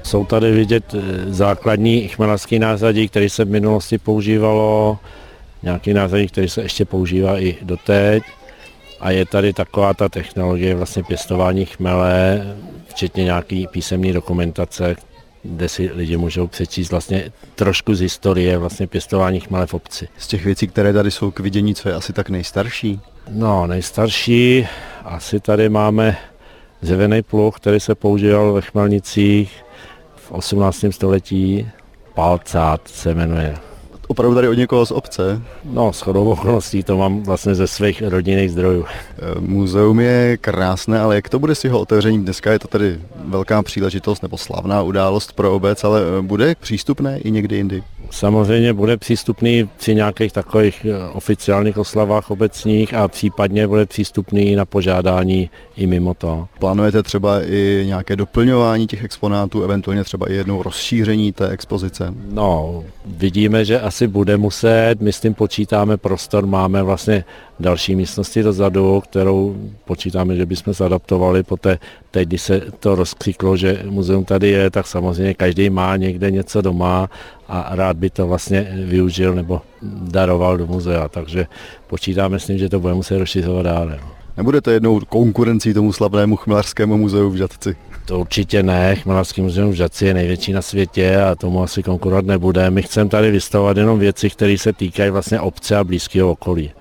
Jsou tady vidět základní chmelařský nářadí, který se v minulosti používalo, nějaký nářadí, který se ještě používá i doteď. A je tady taková ta technologie vlastně pěstování chmele, včetně nějaký písemné dokumentace, kde si lidi můžou přečíst vlastně trošku z historie vlastně pěstování chmele v obci. Z těch věcí, které tady jsou k vidění, co je asi tak nejstarší? No, nejstarší asi tady máme dřevěný pluh, který se používal ve Chmelnicích v 18. století. Palcát se jmenuje. Opravdu tady od někoho z obce? No, shodou okolností to mám vlastně ze svých rodinných zdrojů. Muzeum je krásné, ale jak to bude s jeho otevřením? Dneska je to tedy velká příležitost nebo slavná událost pro obec, ale bude přístupné i někdy jindy? Samozřejmě bude přístupný při nějakých takových oficiálních oslavách obecních a případně bude přístupný na požádání i mimo to. Plánujete třeba i nějaké doplňování těch exponátů, eventuálně třeba i jednou rozšíření té expozice? No, vidíme, že asi bude muset, my s tím počítáme prostor, máme vlastně další místnosti dozadu, kterou počítáme, že bychom zadaptovali poté, teď, když se to rozkřiklo, že muzeum tady je, tak samozřejmě každý má někde něco doma a rád by to vlastně využil nebo daroval do muzea, takže počítáme s tím, že to bude muset rozšiřovat dále. Nebudete jednou konkurencí tomu slavnému Chmelařskému muzeu v Žatci? To určitě ne, Chmelařský muzeum v Žatci je největší na světě a tomu asi konkurovat nebude. My chceme tady vystavovat jenom věci, které se týkají vlastně obce a blízkého okolí.